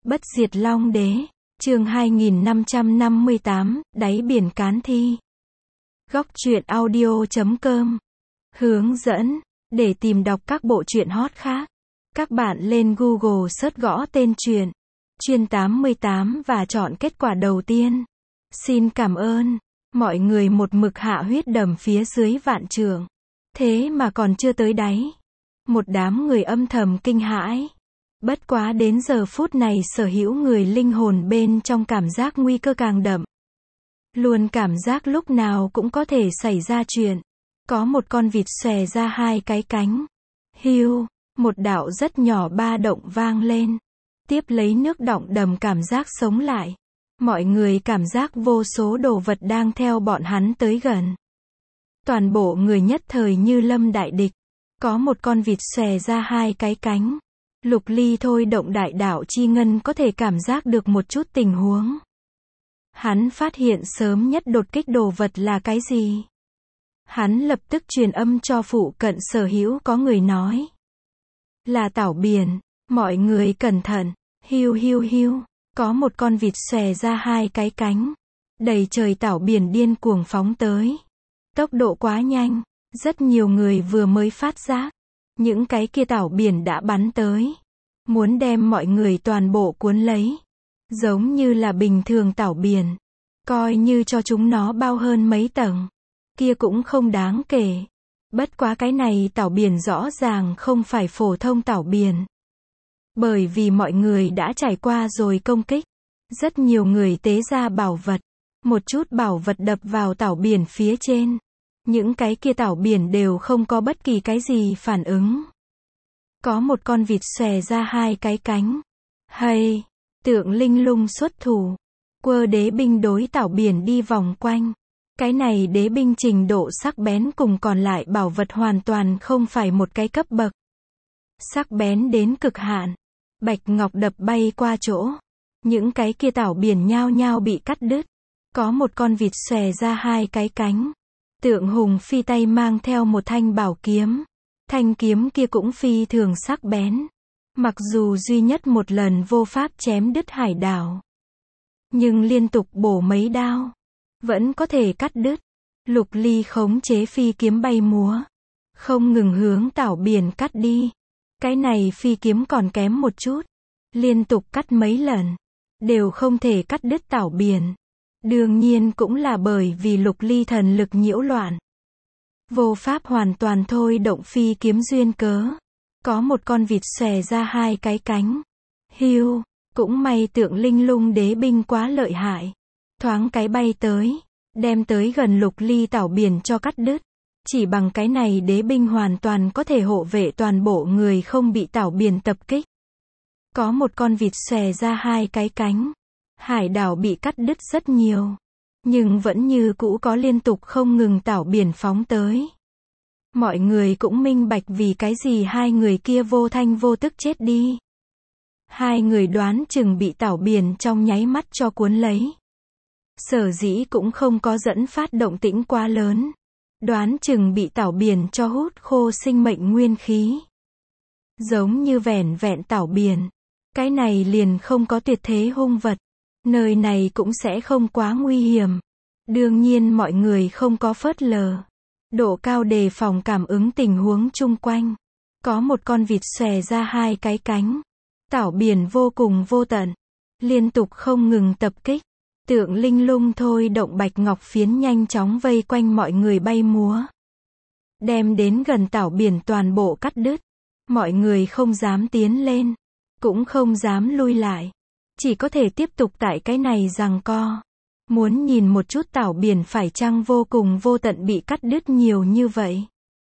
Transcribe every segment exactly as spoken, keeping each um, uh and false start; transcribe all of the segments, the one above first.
Bất diệt long đế, chương hai nghìn năm trăm năm mươi tám, đáy biển cán thi. Góc truyện audio chấm com. Hướng dẫn, để tìm đọc các bộ truyện hot khác, các bạn lên Google search gõ tên truyện, Chuyên tám mươi tám và chọn kết quả đầu tiên. Xin cảm ơn, mọi người một mực hạ huyết đầm phía dưới vạn trượng. Thế mà còn chưa tới đáy. Một đám người âm thầm kinh hãi. Bất quá đến giờ phút này sở hữu người linh hồn bên trong cảm giác nguy cơ càng đậm. Luôn cảm giác lúc nào cũng có thể xảy ra chuyện. Có một con vịt xòe ra hai cái cánh. Hiu, một đạo rất nhỏ ba động vang lên. Tiếp lấy nước đọng đầm cảm giác sống lại. Mọi người cảm giác vô số đồ vật đang theo bọn hắn tới gần. Toàn bộ người nhất thời như lâm đại địch. Có một con vịt xòe ra hai cái cánh. Lục Ly thôi động đại đạo chi ngân có thể cảm giác được một chút tình huống. Hắn phát hiện sớm nhất đột kích đồ vật là cái gì. Hắn lập tức truyền âm cho phụ cận sở hữu có người nói. Là tảo biển, mọi người cẩn thận, hiu hiu hiu, có một con vịt xòe ra hai cái cánh. Đầy trời tảo biển điên cuồng phóng tới. Tốc độ quá nhanh, rất nhiều người vừa mới phát giác. Những cái kia tảo biển đã bắn tới. Muốn đem mọi người toàn bộ cuốn lấy. Giống như là bình thường tảo biển. Coi như cho chúng nó bao hơn mấy tầng. Kia cũng không đáng kể. Bất quá cái này tảo biển rõ ràng không phải phổ thông tảo biển. Bởi vì mọi người đã trải qua rồi công kích. Rất nhiều người tế ra bảo vật. Một chút bảo vật đập vào tảo biển phía trên. Những cái kia tảo biển đều không có bất kỳ cái gì phản ứng. Có một con vịt xòe ra hai cái cánh. Hay, tượng linh lung xuất thủ. Quơ đế binh đối tảo biển đi vòng quanh. Cái này đế binh trình độ sắc bén cùng còn lại bảo vật hoàn toàn không phải một cái cấp bậc. Sắc bén đến cực hạn. Bạch ngọc đập bay qua chỗ. Những cái kia tảo biển nhao nhao bị cắt đứt. Có một con vịt xòe ra hai cái cánh. Tượng hùng phi tay mang theo một thanh bảo kiếm. Thanh kiếm kia cũng phi thường sắc bén. Mặc dù duy nhất một lần vô pháp chém đứt hải đảo. Nhưng liên tục bổ mấy đao. Vẫn có thể cắt đứt. Lục Ly khống chế phi kiếm bay múa. Không ngừng hướng tảo biển cắt đi. Cái này phi kiếm còn kém một chút. Liên tục cắt mấy lần. Đều không thể cắt đứt tảo biển. Đương nhiên cũng là bởi vì Lục Ly thần lực nhiễu loạn. Vô pháp hoàn toàn thôi động phi kiếm duyên cớ. Có một con vịt xòe ra hai cái cánh. Hiu, cũng may tượng linh lung đế binh quá lợi hại. Thoáng cái bay tới, đem tới gần Lục Ly tảo biển cho cắt đứt. Chỉ bằng cái này đế binh hoàn toàn có thể hộ vệ toàn bộ người không bị tảo biển tập kích. Có một con vịt xòe ra hai cái cánh. Hải đảo bị cắt đứt rất nhiều. Nhưng vẫn như cũ có liên tục không ngừng tảo biển phóng tới. Mọi người cũng minh bạch vì cái gì hai người kia vô thanh vô tức chết đi. Hai người đoán chừng bị tảo biển trong nháy mắt cho cuốn lấy. Sở dĩ cũng không có dẫn phát động tĩnh quá lớn. Đoán chừng bị tảo biển cho hút khô sinh mệnh nguyên khí. Giống như vẻn vẹn tảo biển. Cái này liền không có tuyệt thế hung vật. Nơi này cũng sẽ không quá nguy hiểm. Đương nhiên mọi người không có phớt lờ. Độ cao đề phòng cảm ứng tình huống chung quanh. Có một con vịt xòe ra hai cái cánh. Tảo biển vô cùng vô tận. Liên tục không ngừng tập kích. Tượng linh lung thôi động bạch ngọc phiến nhanh chóng vây quanh mọi người bay múa. Đem đến gần tảo biển toàn bộ cắt đứt. Mọi người không dám tiến lên. Cũng không dám lui lại. Chỉ có thể tiếp tục tại cái này giằng co. Muốn nhìn một chút tảo biển phải chăng vô cùng vô tận bị cắt đứt nhiều như vậy.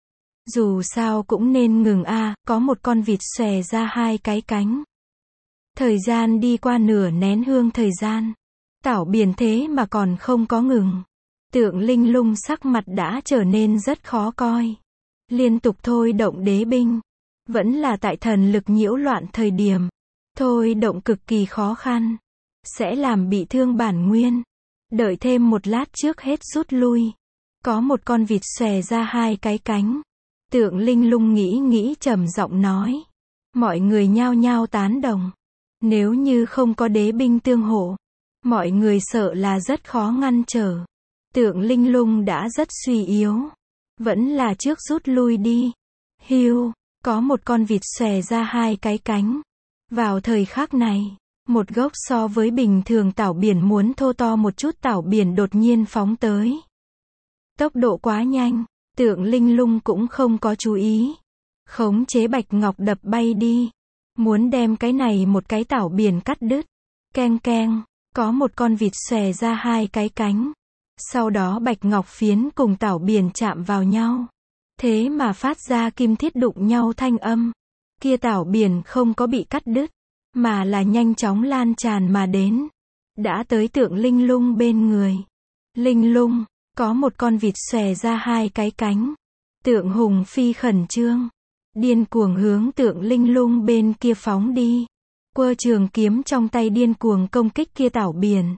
Dù sao cũng nên ngừng a, à, có một con vịt xòe ra hai cái cánh. Thời gian đi qua nửa nén hương thời gian. Tảo biển thế mà còn không có ngừng. Tượng linh lung sắc mặt đã trở nên rất khó coi. Liên tục thôi động đế binh. Vẫn là tại thần lực nhiễu loạn thời điểm. Thôi động cực kỳ khó khăn. Sẽ làm bị thương bản nguyên. Đợi thêm một lát trước hết rút lui. Có một con vịt xòe ra hai cái cánh. Tượng linh lung nghĩ nghĩ trầm giọng nói. Mọi người nhao nhao tán đồng. Nếu như không có đế binh tương hộ, mọi người sợ là rất khó ngăn trở. Tượng linh lung đã rất suy yếu. Vẫn là trước rút lui đi. Hiu, có một con vịt xòe ra hai cái cánh. Vào thời khắc này, một gốc so với bình thường tảo biển muốn thô to một chút tảo biển đột nhiên phóng tới. Tốc độ quá nhanh, tượng linh lung cũng không có chú ý. Khống chế bạch ngọc đập bay đi. Muốn đem cái này một cái tảo biển cắt đứt. Keng keng, có một con vịt xòe ra hai cái cánh. Sau đó bạch ngọc phiến cùng tảo biển chạm vào nhau. Thế mà phát ra kim thiết đụng nhau thanh âm. Kia tảo biển không có bị cắt đứt, mà là nhanh chóng lan tràn mà đến. Đã tới tượng linh lung bên người. Linh lung, có một con vịt xòe ra hai cái cánh. Tượng hùng phi khẩn trương. Điên cuồng hướng tượng linh lung bên kia phóng đi. Quơ trường kiếm trong tay điên cuồng công kích kia tảo biển.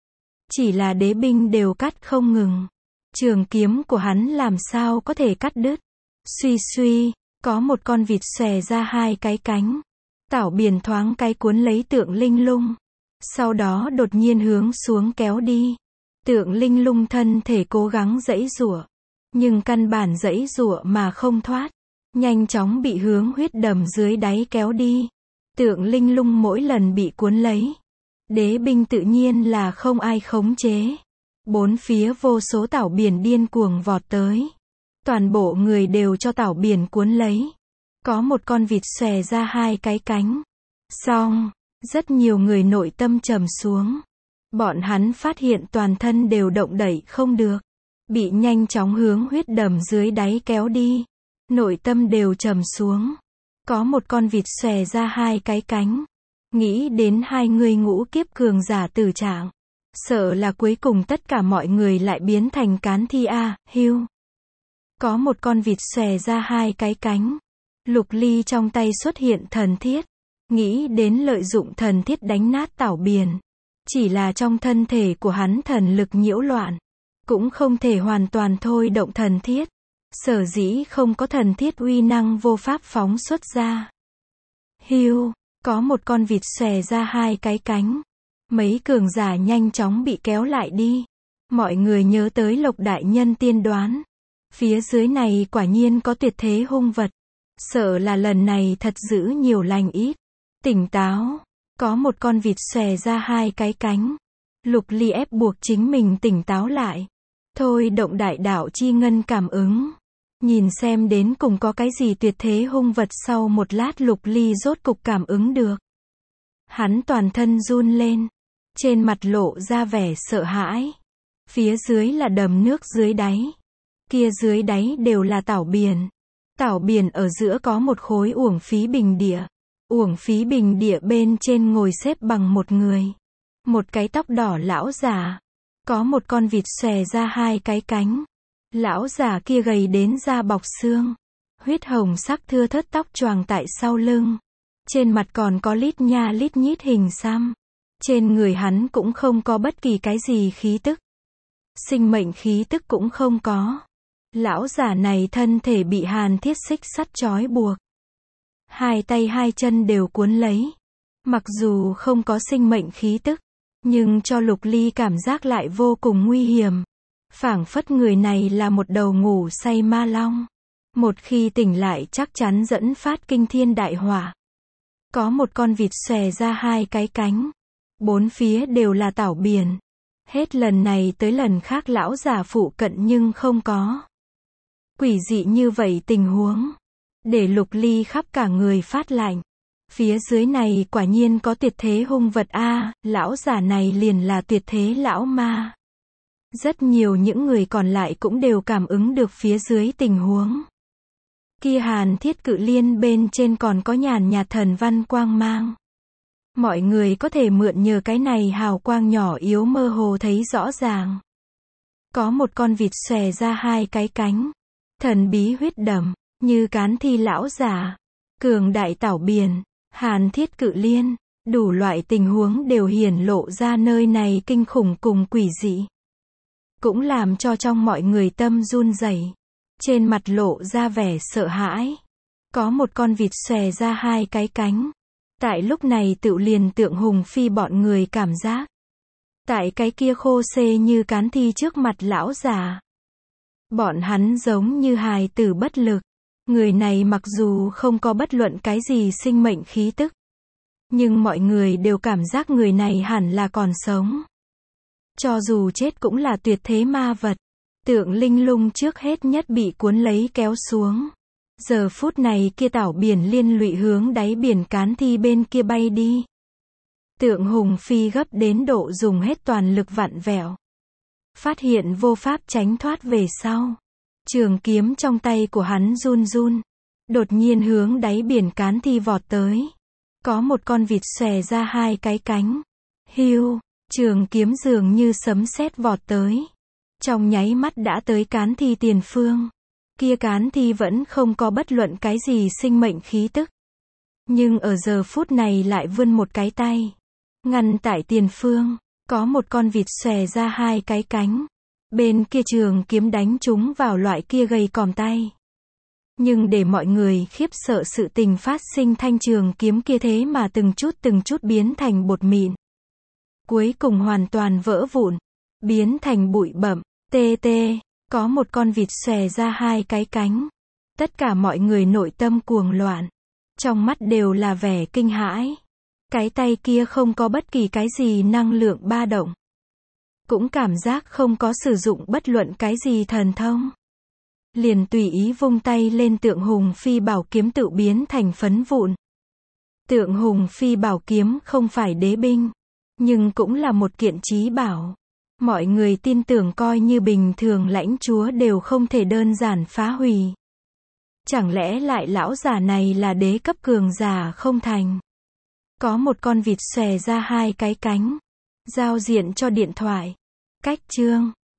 Chỉ là đế binh đều cắt không ngừng. Trường kiếm của hắn làm sao có thể cắt đứt. Suy suy, có một con vịt xòe ra hai cái cánh. Tảo biển thoáng cái cuốn lấy tượng linh lung. Sau đó đột nhiên hướng xuống kéo đi. Tượng linh lung thân thể cố gắng giãy giụa. Nhưng căn bản giãy giụa mà không thoát. Nhanh chóng bị hướng huyết đầm dưới đáy kéo đi. Tượng linh lung mỗi lần bị cuốn lấy. Đế binh tự nhiên là không ai khống chế. Bốn phía vô số tảo biển điên cuồng vọt tới. Toàn bộ người đều cho tảo biển cuốn lấy. Có một con vịt xòe ra hai cái cánh. Xong, rất nhiều người nội tâm trầm xuống. Bọn hắn phát hiện toàn thân đều động đậy không được. Bị nhanh chóng hướng huyết đầm dưới đáy kéo đi. Nội tâm đều trầm xuống. Có một con vịt xòe ra hai cái cánh. Nghĩ đến hai người ngũ kiếp cường giả tử trạng. Sợ là cuối cùng tất cả mọi người lại biến thành cán thi a, hiu. Có một con vịt xòe ra hai cái cánh. Lục Ly trong tay xuất hiện thần thiết. Nghĩ đến lợi dụng thần thiết đánh nát tảo biển. Chỉ là trong thân thể của hắn thần lực nhiễu loạn. Cũng không thể hoàn toàn thôi động thần thiết. Sở dĩ không có thần thiết uy năng vô pháp phóng xuất ra. Hiu, có một con vịt xòe ra hai cái cánh. Mấy cường giả nhanh chóng bị kéo lại đi. Mọi người nhớ tới Lộc đại nhân tiên đoán. Phía dưới này quả nhiên có tuyệt thế hung vật. Sợ là lần này thật giữ nhiều lành ít. Tỉnh táo, có một con vịt xòe ra hai cái cánh. Lục Ly ép buộc chính mình tỉnh táo lại. Thôi động đại đạo chi ngân cảm ứng. Nhìn xem đến cùng có cái gì tuyệt thế hung vật. Sau một lát Lục Ly rốt cục cảm ứng được. Hắn toàn thân run lên. Trên mặt lộ ra vẻ sợ hãi. Phía dưới là đầm nước dưới đáy. Kia dưới đáy đều là tảo biển. Tảo biển ở giữa có một khối uổng phí bình địa. Uổng phí bình địa bên trên ngồi xếp bằng một người. Một cái tóc đỏ lão già. Có một con vịt xòe ra hai cái cánh. Lão già kia gầy đến da bọc xương. Huyết hồng sắc thưa thớt tóc choàng tại sau lưng. Trên mặt còn có lít nha lít nhít hình xăm. Trên người hắn cũng không có bất kỳ cái gì khí tức. Sinh mệnh khí tức cũng không có. Lão già này thân thể bị hàn thiết xích sắt trói buộc. Hai tay hai chân đều cuốn lấy. Mặc dù không có sinh mệnh khí tức, nhưng cho Lục Ly cảm giác lại vô cùng nguy hiểm. Phảng phất người này là một đầu ngủ say ma long. Một khi tỉnh lại chắc chắn dẫn phát kinh thiên đại hỏa. Có một con vịt xòe ra hai cái cánh. Bốn phía đều là tảo biển. Hết lần này tới lần khác lão già phụ cận nhưng không có. Quỷ dị như vậy tình huống. Để Lục Ly khắp cả người phát lạnh. Phía dưới này quả nhiên có tuyệt thế hung vật a, lão già này liền là tuyệt thế lão ma. Rất nhiều những người còn lại cũng đều cảm ứng được phía dưới tình huống. Kia hàn thiết cự liên bên trên còn có nhàn nhạt thần văn quang mang. Mọi người có thể mượn nhờ cái này hào quang nhỏ yếu mơ hồ thấy rõ ràng. Có một con vịt xòe ra hai cái cánh. Thần bí huyết đầm, như cán thi lão già, cường đại tảo biển, hàn thiết cự liên, đủ loại tình huống đều hiển lộ ra nơi này kinh khủng cùng quỷ dị. Cũng làm cho trong mọi người tâm run rẩy, trên mặt lộ ra vẻ sợ hãi. Có một con vịt xòe ra hai cái cánh. Tại lúc này tựu liền Tượng Hùng Phi bọn người cảm giác. Tại cái kia khô xê như cán thi trước mặt lão già. Bọn hắn giống như hài tử bất lực. Người này mặc dù không có bất luận cái gì sinh mệnh khí tức. Nhưng mọi người đều cảm giác người này hẳn là còn sống. Cho dù chết cũng là tuyệt thế ma vật. Tượng Linh Lung trước hết nhất bị cuốn lấy kéo xuống. Giờ phút này kia tảo biển liên lụy hướng đáy biển cán thi bên kia bay đi. Tượng Hùng Phi gấp đến độ dùng hết toàn lực vặn vẹo. Phát hiện vô pháp tránh thoát về sau. Trường kiếm trong tay của hắn run run. Đột nhiên hướng đáy biển cán thi vọt tới. Có một con vịt xòe ra hai cái cánh. Hiu, trường kiếm dường như sấm sét vọt tới. Trong nháy mắt đã tới cán thi tiền phương. Kia cán thi vẫn không có bất luận cái gì sinh mệnh khí tức. Nhưng ở giờ phút này lại vươn một cái tay. Ngăn tại tiền phương. Có một con vịt xòe ra hai cái cánh. Bên kia trường kiếm đánh chúng vào loại kia gầy còm tay. Nhưng để mọi người khiếp sợ sự tình phát sinh, thanh trường kiếm kia thế mà từng chút từng chút biến thành bột mịn. Cuối cùng hoàn toàn vỡ vụn. Biến thành bụi bặm. Tê tê. Có một con vịt xòe ra hai cái cánh. Tất cả mọi người nội tâm cuồng loạn. Trong mắt đều là vẻ kinh hãi. Cái tay kia không có bất kỳ cái gì năng lượng ba động. Cũng cảm giác không có sử dụng bất luận cái gì thần thông. Liền tùy ý vung tay lên Tượng Hùng Phi bảo kiếm tự biến thành phấn vụn. Tượng Hùng Phi bảo kiếm không phải đế binh. Nhưng cũng là một kiện chí bảo. Mọi người tin tưởng coi như bình thường lãnh chúa đều không thể đơn giản phá hủy. Chẳng lẽ lại lão già này là đế cấp cường giả không thành? Có một con vịt xòe ra hai cái cánh. Giao diện cho điện thoại. Cách chương